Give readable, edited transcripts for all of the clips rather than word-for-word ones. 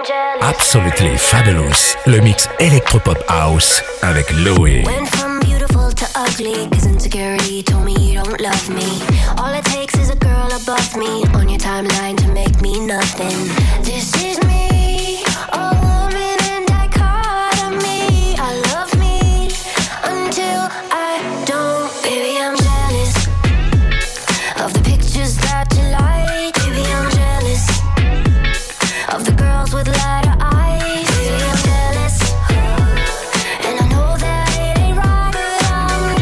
Absolutely Fabulous, le mix Electropop House avec Loé. Went from beautiful to ugly, cause insecurity told me you don't love me. All it takes is a girl above me on your timeline to make me nothing. This is me, a woman in dichotomy. I love me until I don't. Baby, I'm jealous of the pictures that you like. Baby, I'm jealous of the girls with lighter eyes. Baby, I'm jealous, and I know that it ain't right, but I'm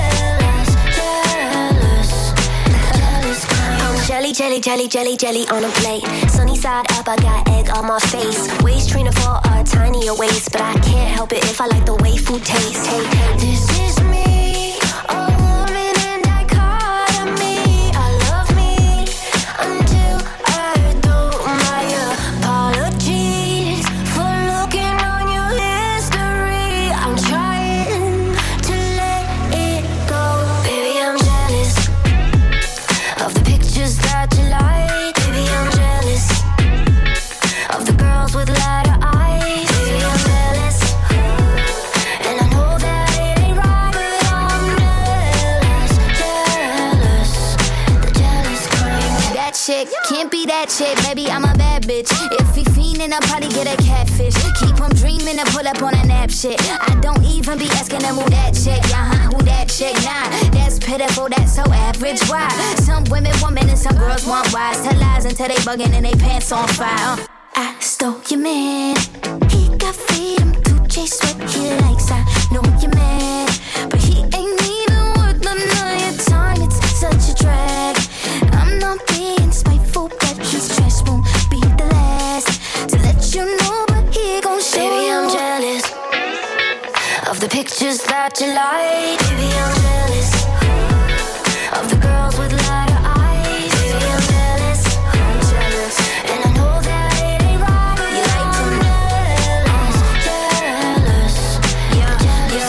jealous. I'm jelly on a plate. Sunny side up, I got egg on my face. Waist trainer for a tinier waist, but I can't help it if I like the way food tastes. Hey, this is me, a woman in dichotomy. I love me until I don't. My apologies for looking on your history. I'm trying to let it go. Baby, I'm jealous of the pictures that you like. Baby, I'm jealous of the girls with lighter eyes. Baby, I'm jealous, and I know that it ain't right, but I'm jealous. The jealous kind. That chick can't be that chick, baby, I'm a bad bitch. If he fiendin', I'll probably get a catfish. Keep him dreamin' and pull up on a nap shit. I don't even be asking him who that chick, who that chick, nah. That's pitiful, that's so average, why? Some women want men and some girls want wise. Tell lies until they buggin' and they pants on fire. I stole your man, he got freedom to chase what he likes. I know you're mad, but he ain't even worth none of your time. It's such a drag. I'm not being spiteful, but his trash won't be the last to let you know, but he gon' show. Baby, I'm jealous of the pictures that you like. Baby, I'm jealous of the girls with lighter eyes. Baby, I'm jealous, and I know that it ain't right, but you like them. Jealous, yeah, jealous,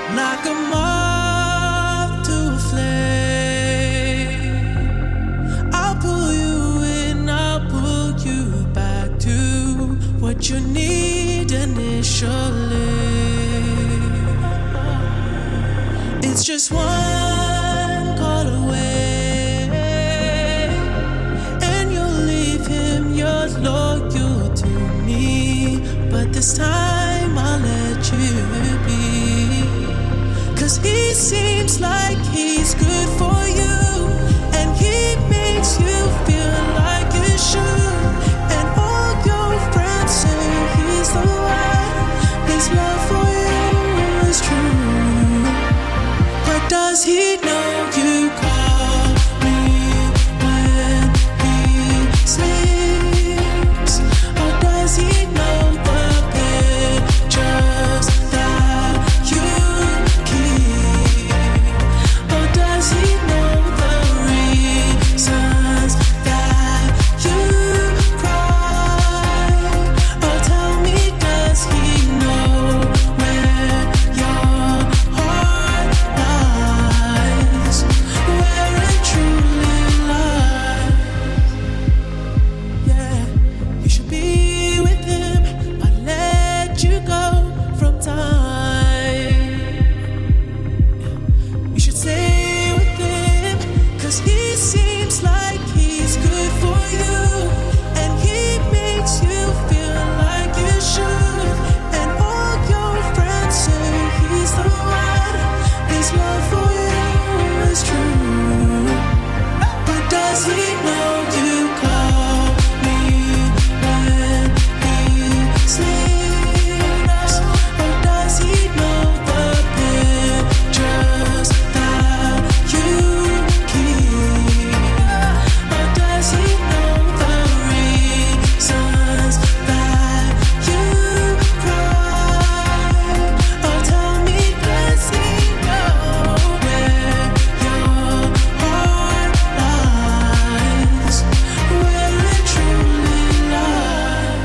like a moth to a flame. I'll pull you in, I'll pull you back to what you need initially. It's just one call away, and you'll leave him, you're loyal to me. But this time I'll let you be, 'cause he seems like he's good for you, and he makes you feel like you should. And all your friends say he's the one, his love for you is true. But does he know you call me when he sleeps? Or does he know the pictures that you keep? Or does he know the reasons that you cry? Or tell me, does he know where your heart lies, where it truly lies? Yeah, you should be with him. I let you go from time. You should stay with him, 'cause he seems like he's good for you, and he makes you feel like you should. And all your friends say he's the one, his love for you is true. But does he know you call me when he sleeps? Or does he know the pictures that you keep? Or does he know the reasons that you cry? Or tell me, does he know where your heart lies, where it truly lies?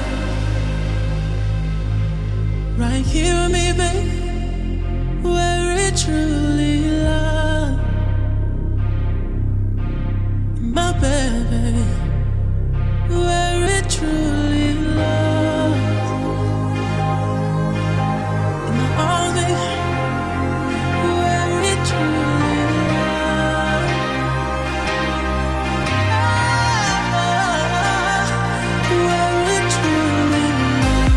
Right here with me, babe, where it truly lies. My baby, where it truly lies. In my arms, baby, where it truly lies. Where it truly lies.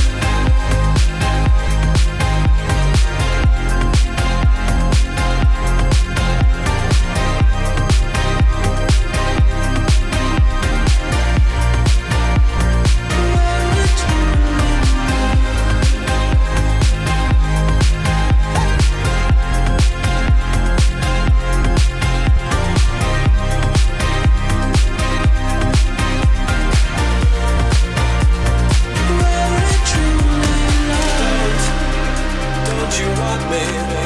Don't you want me?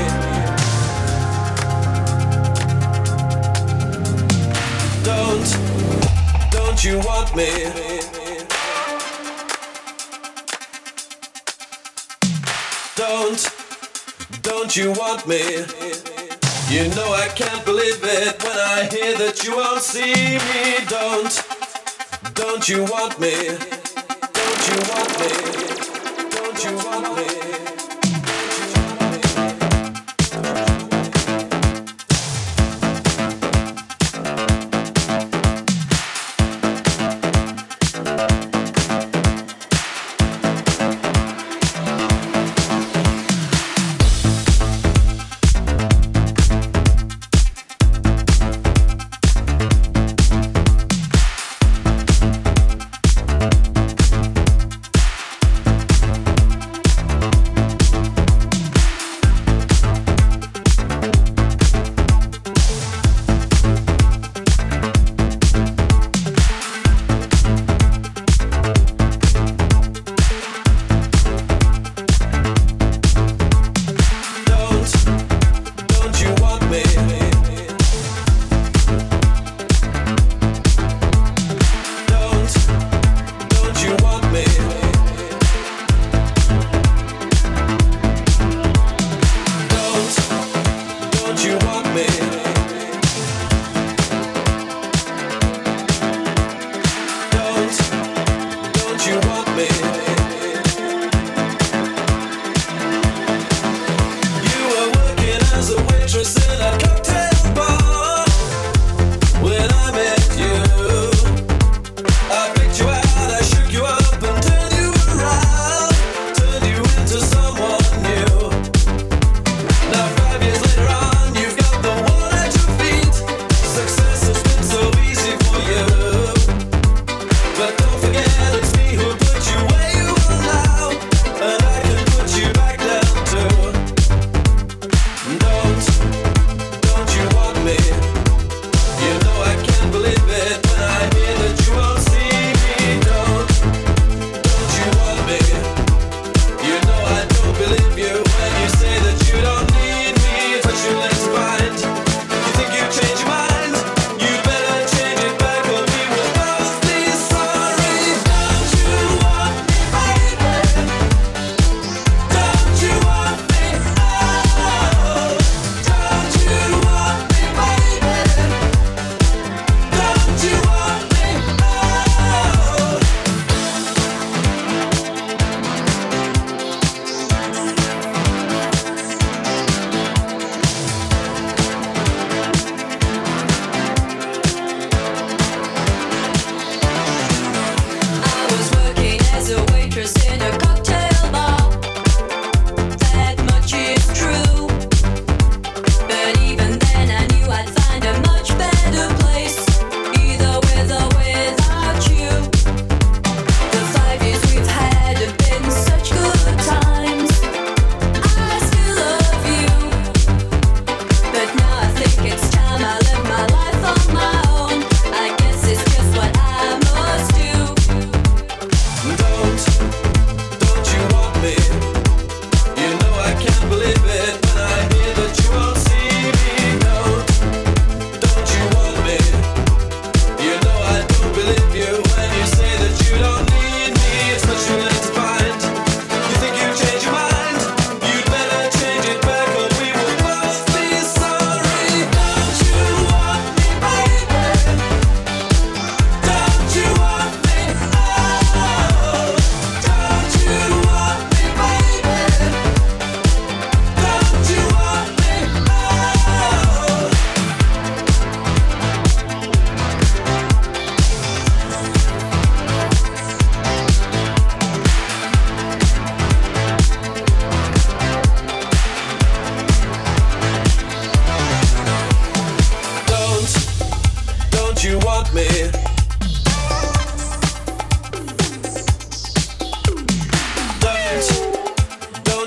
Don't you want me? Don't you want me? You know I can't believe it when I hear that you won't see me. Don't you want me? Don't you want me? Don't you want me?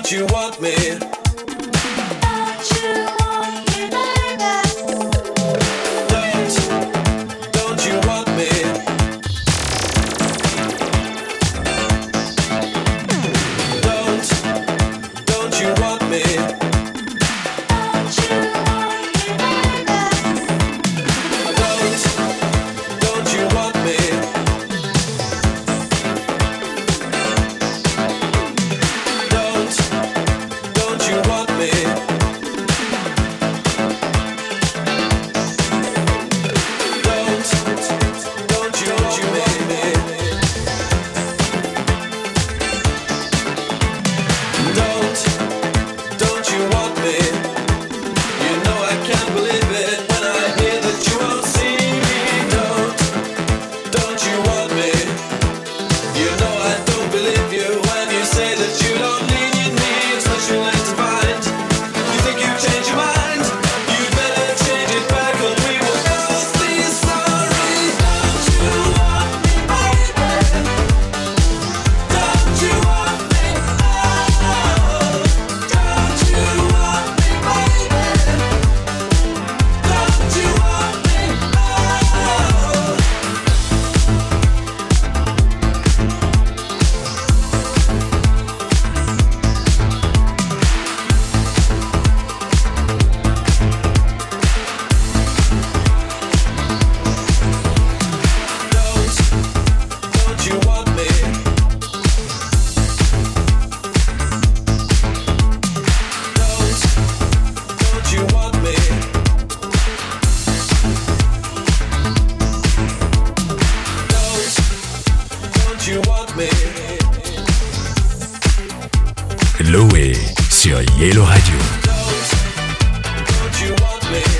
Don't you want me? Don't you want me, baby? Don't you want me? Don't you want me? Don't you want me, baby? Don't you want me? Don't you want me? Don't you make me? Don't you want me? You know I can't believe it when I hear that you won't see me. Don't you want me? You know I don't believe you when you say that you don't need me. It's much too late to find. You think you've changed your mind? You better change it back or we will both be sorry. Don't you want me, baby? Don't you want me? Oh, don't you want me, baby? Don't you want me? Oh. Don't you want me? Don't you want me? Don't you want me? Loé sur Yellow Radio. Don't you want me?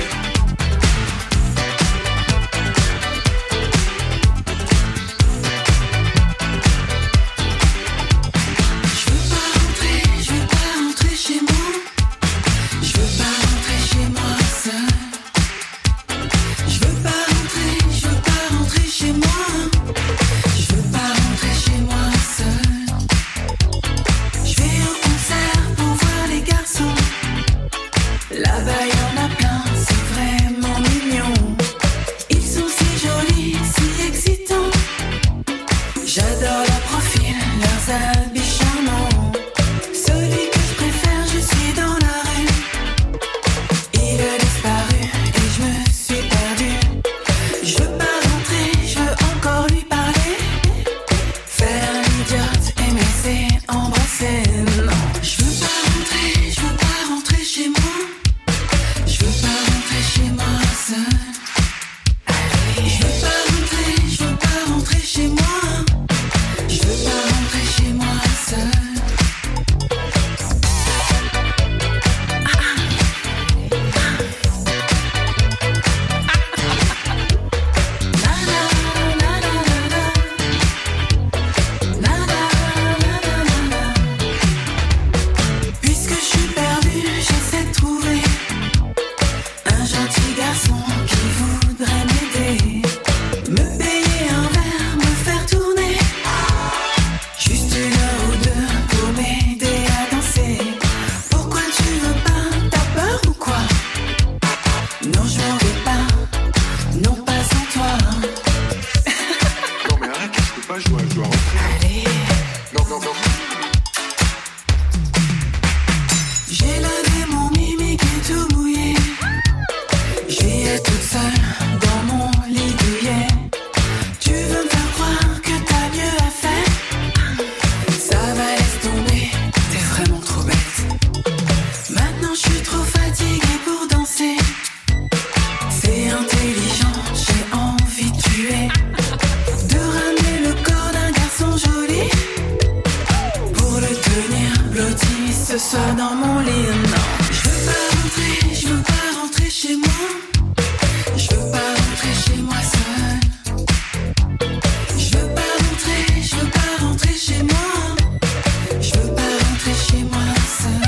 Je veux pas rentrer chez moi. Je veux pas rentrer chez moi seul. Je veux pas rentrer chez moi. Je veux pas rentrer chez moi seul. Je vais au concert pour voir les garçons. Là-bas y en a plein, c'est vraiment mignon. Ils sont si jolis, si excitants. J'adore leur profil, leurs habits charmants. Celui que je préfère, je suis dans la rue. Il a disparu et je me suis perdue. Je veux pas rentrer, je veux encore lui parler. Faire l'idiote, aimer c'est embrasser. Non, je veux pas rentrer chez moi. Je veux pas rentrer chez moi seul. Allez, je veux pas rentrer chez moi. Je veux pas rentrer chez moi seul. Puisque je suis perdue, j'essaie de trouver un gentil garçon qui voudrait m'aider. Me payer un verre, me faire tourner. Juste 1 heure ou 2 pour m'aider à danser. Pourquoi tu veux pas? T'as peur ou quoi? Non, je m'en vais pas. Non, pas sans toi. Non mais arrête, je peux pas jouer, je dois rentrer. Allez. Non. J'ai lavé mon mimique et tout mouillé. J'y ai toute seule dans mon lit douillet. Tu veux me faire croire que t'as mieux à faire? Ça va, laisse tomber, t'es vraiment trop bête. Maintenant je suis trop fatiguée pour danser. C'est intelligent, j'ai envie de tuer. De ramener le corps d'un garçon joli pour le tenir blotti ce soir dans mon lit. Non, je veux pas rentrer chez moi. Je veux pas rentrer chez moi seul. Je veux pas rentrer chez moi. Je veux pas rentrer chez moi seul.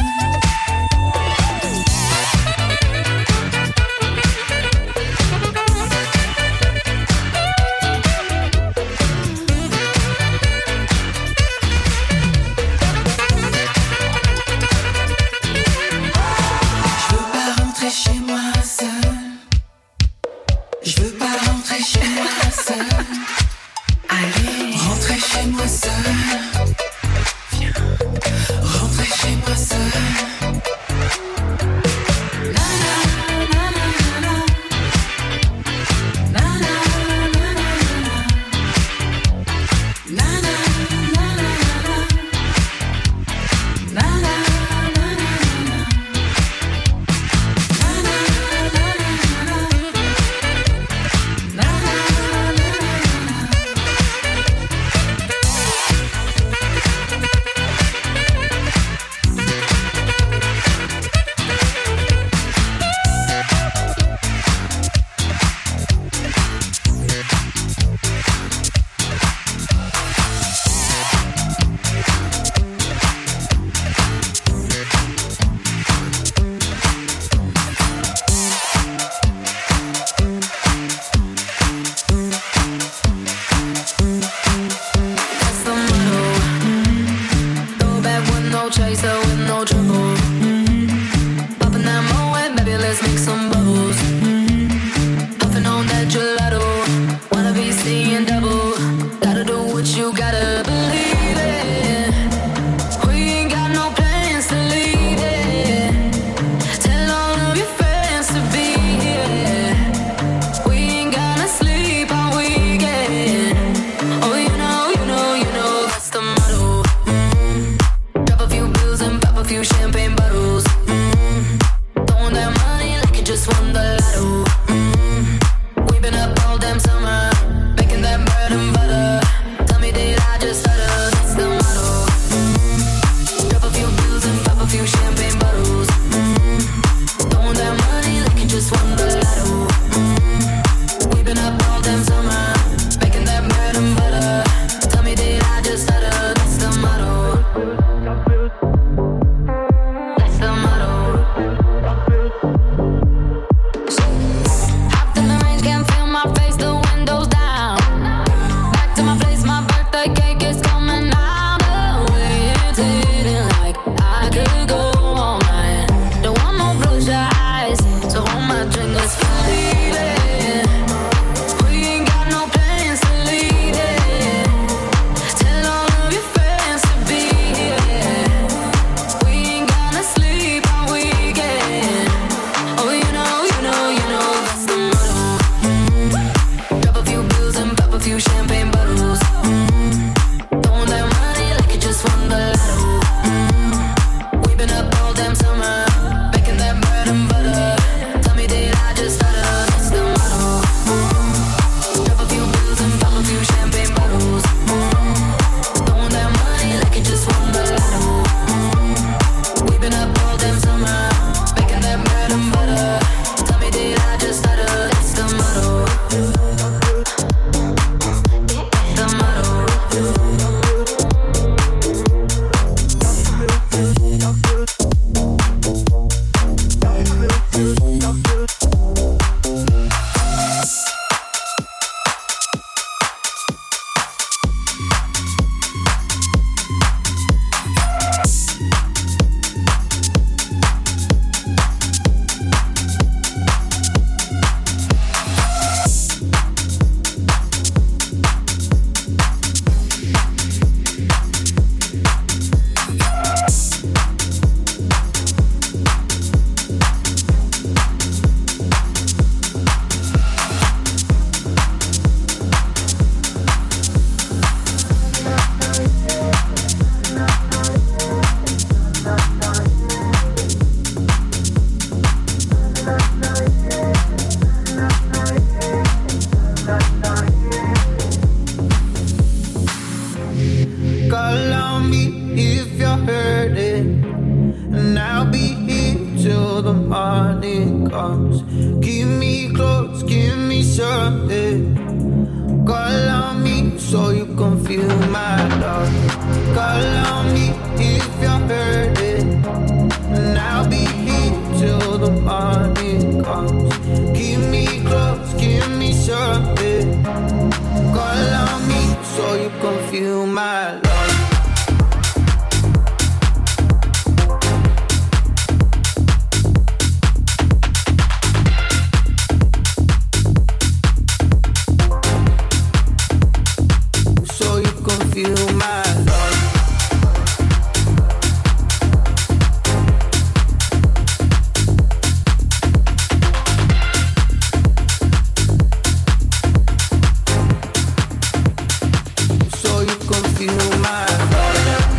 morning comes. Keep me close, give me something. Call on me so you can feel my love. Call on me if you're hurting, and I'll be here till the morning comes. Keep me close, give me something. Call on me so you can feel my love. Feel my love. So you can feel my love.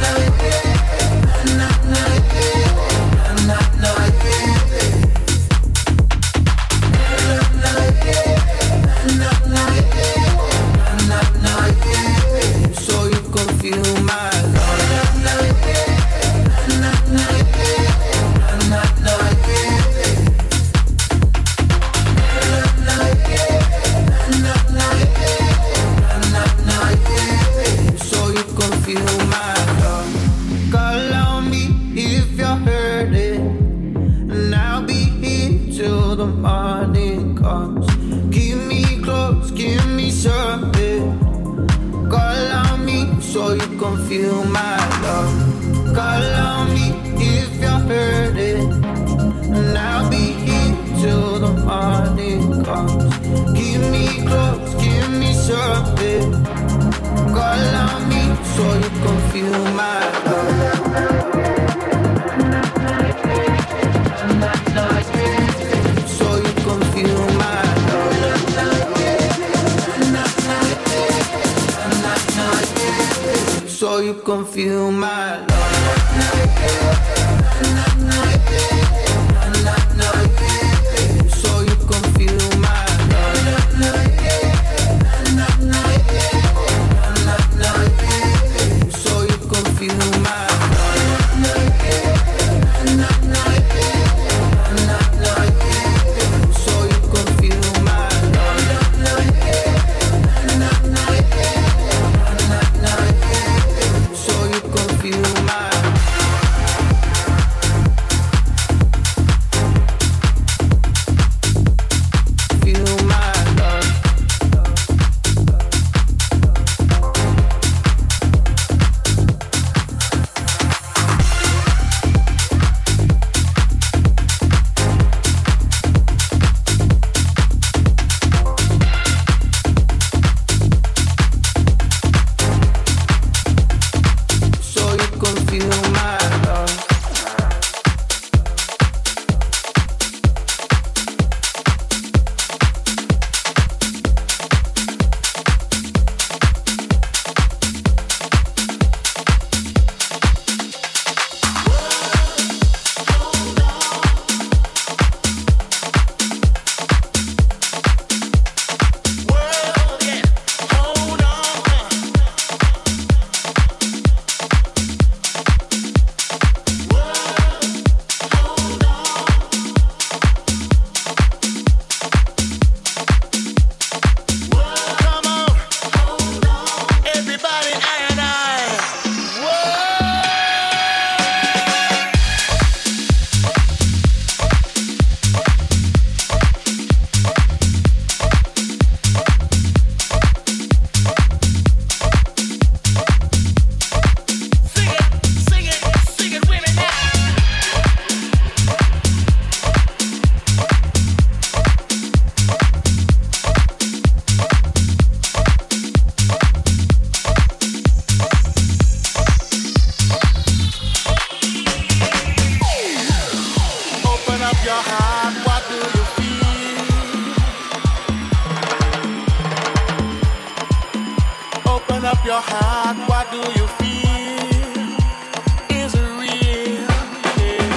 Feel my love. Call on me if you're hurting, and I'll be here till the morning comes. Keep me close, give me something. Call on me so you can feel my love. So you can feel my love. So you can feel my love. So you can feel my love. So you can feel my your heart, what do you feel? Is it real? Yeah.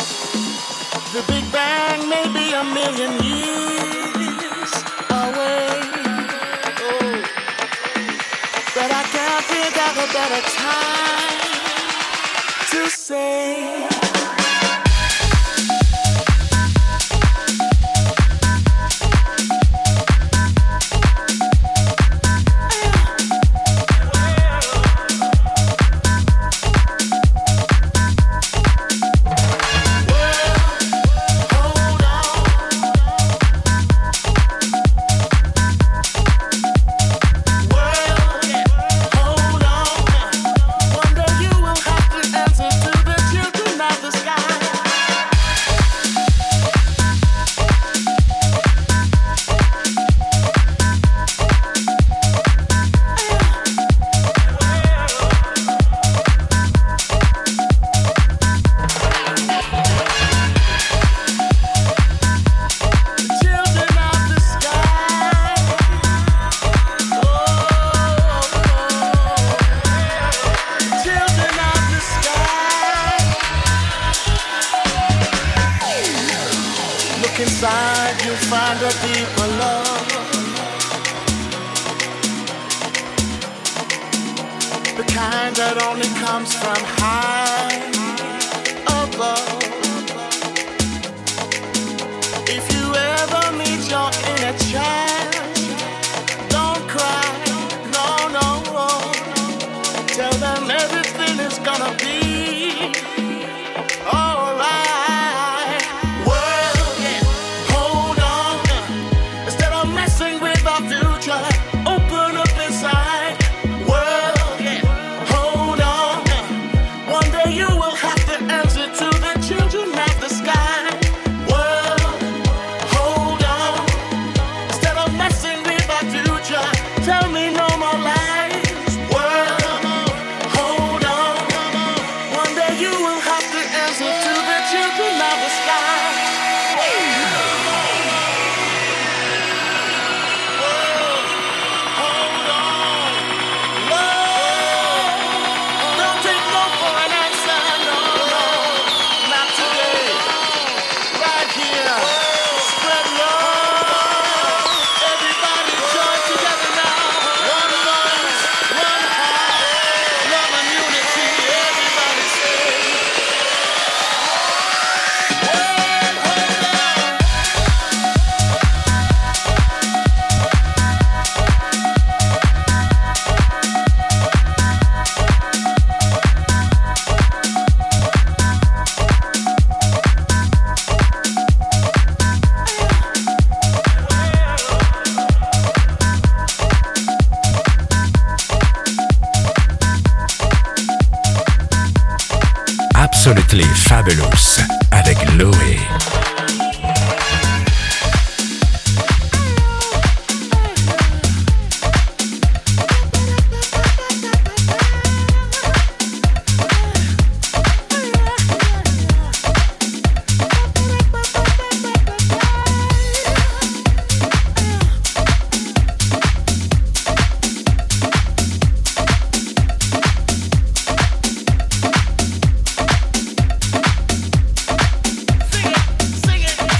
The Big Bang may be a million years away, oh, but I can't think of a better time to say inside, you find a deeper love. The kind that only comes from high above. If you ever meet your inner child, don't cry, no, no. Tell them everything is gonna be alright. World, hold on. Instead of messing with our future, open up inside. World, hold on. One day you will have to answer to the children of the sky. World, hold on. Instead of messing with our future, tell me no more lies. World, hold on. One day you will have to answer to the children of the sky. World, hold on. Love, don't take no for an answer, no, no. Not today. Right here. Spread love. Everybody join together now. One voice, one heart, love and unity. Everybody say, world, hold on. Absolutely Fabulous avec Loé. Sing it,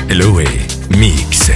Loé Mix.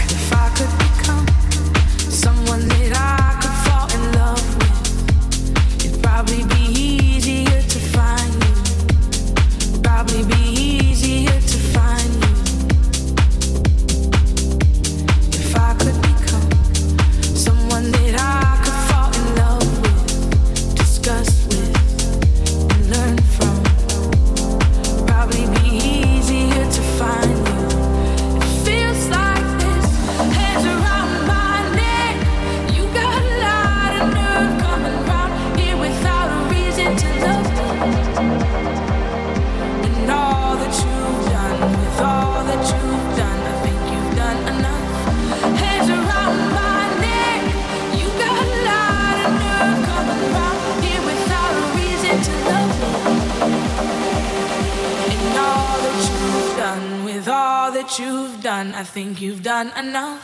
You've done, I think you've done enough.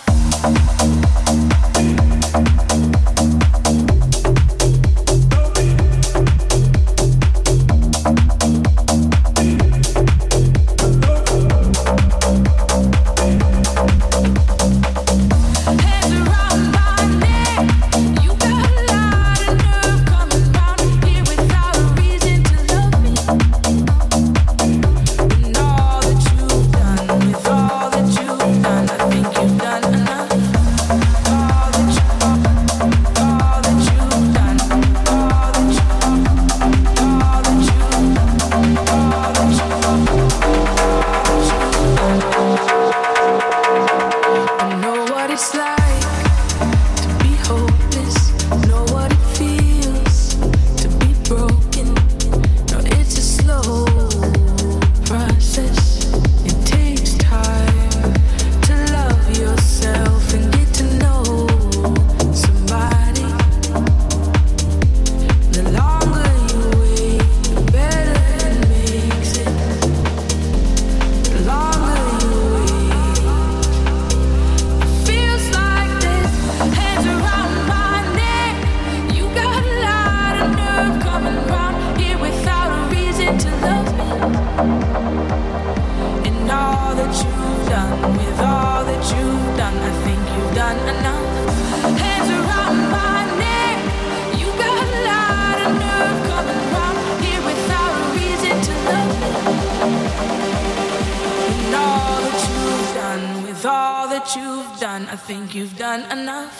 I think you've done enough.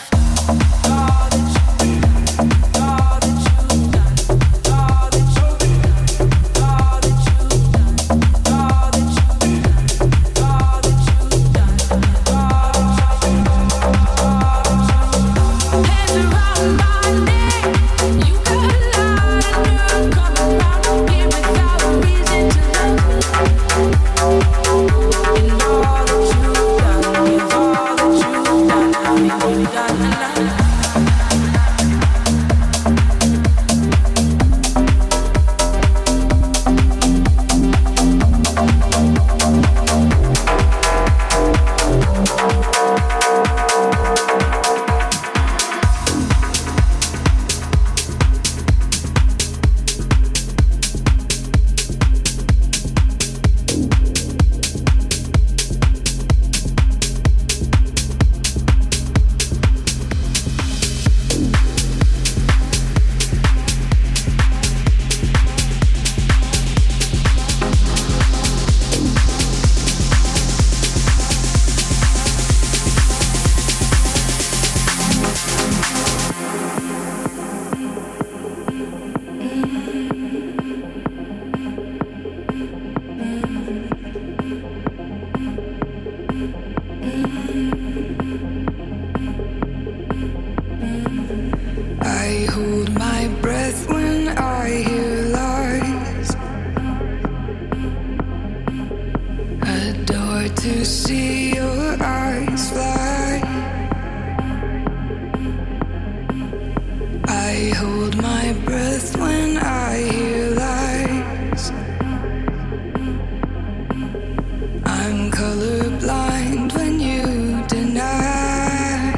To see your eyes fly, I hold my breath when I hear lies. I'm colorblind when you deny.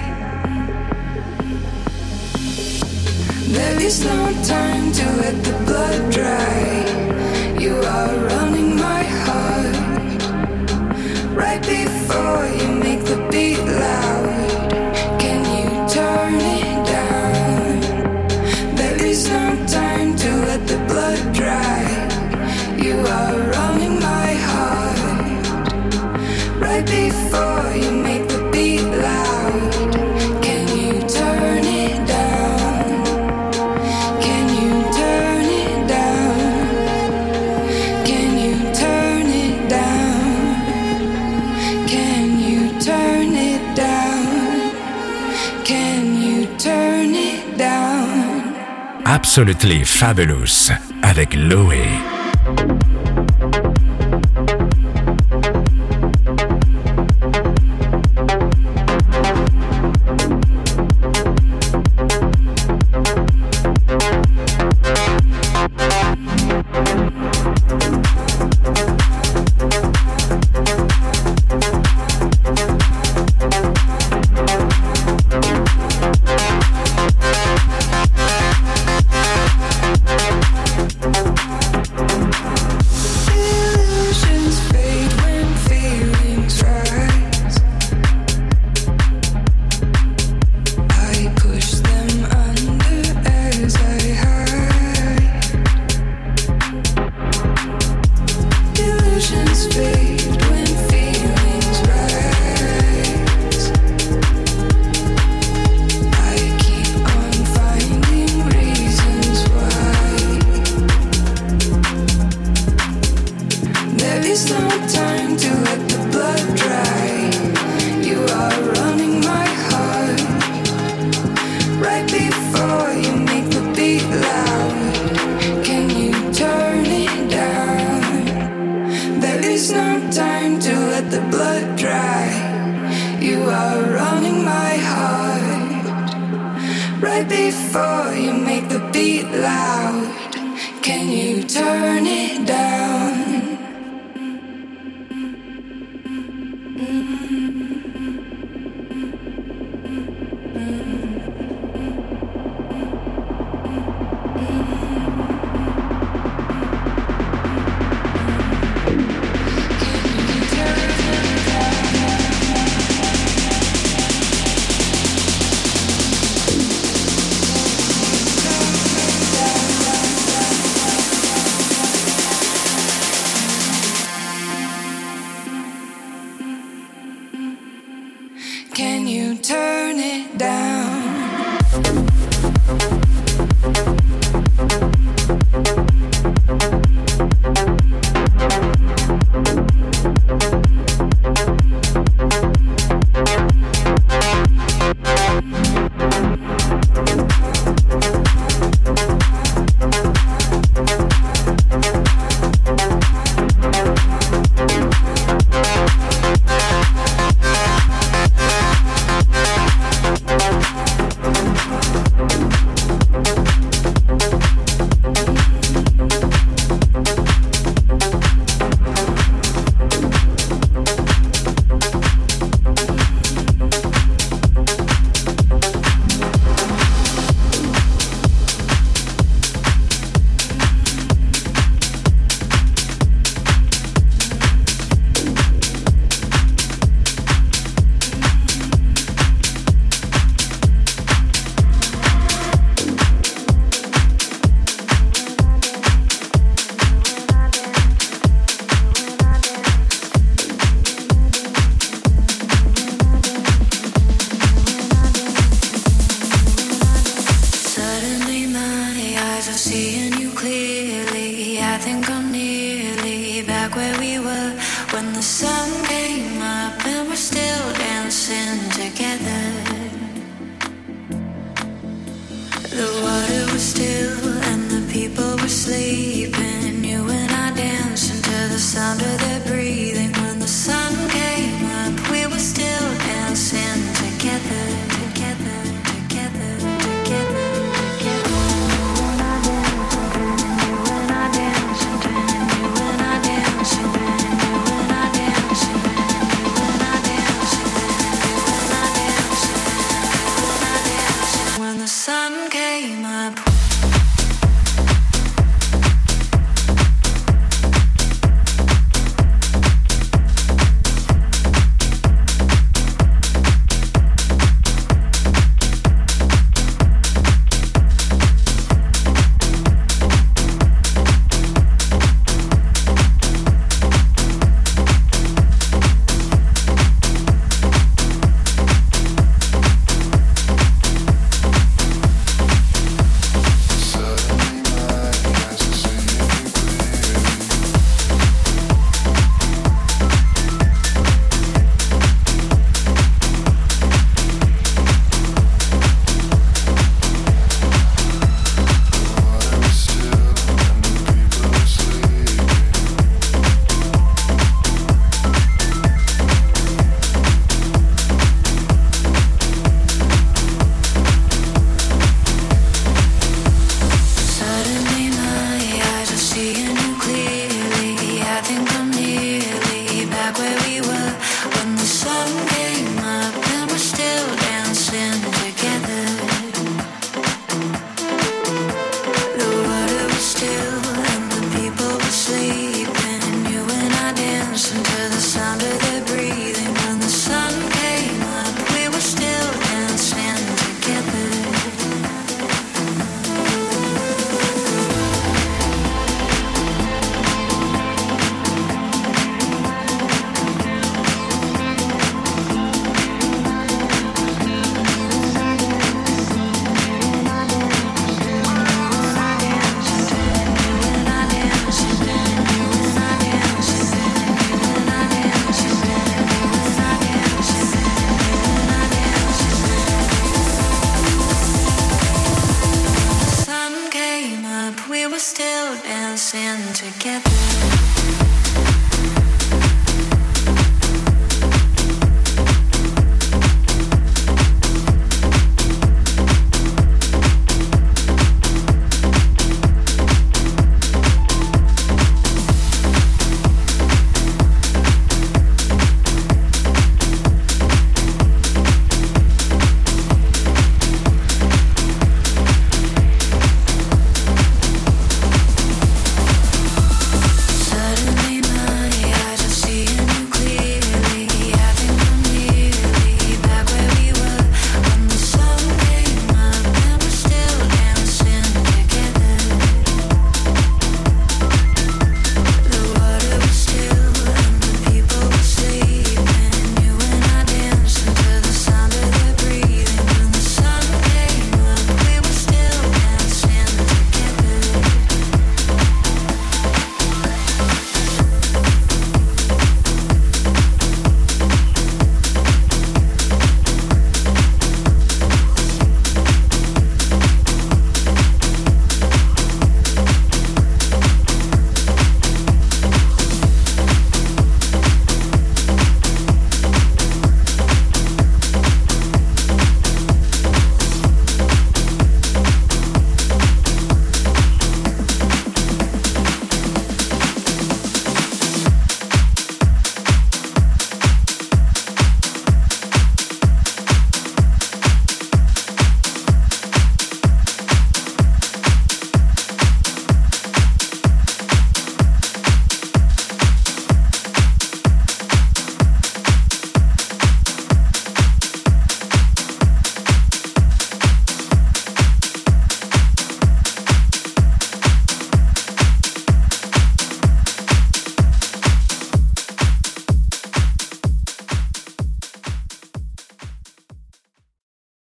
There is no time to let the blood dry. You are running my heart right before before you make the beat loud. Can you turn it down? There is no time to let the blood dry. You are running my heart. Right before you make the beat loud. Can you turn it down? Can you turn it down? Can you turn it down? Can you turn it down? Can you turn it down? Absolutely Fabulous avec Loé. Can you turn it down? When the sun came up under the breeze.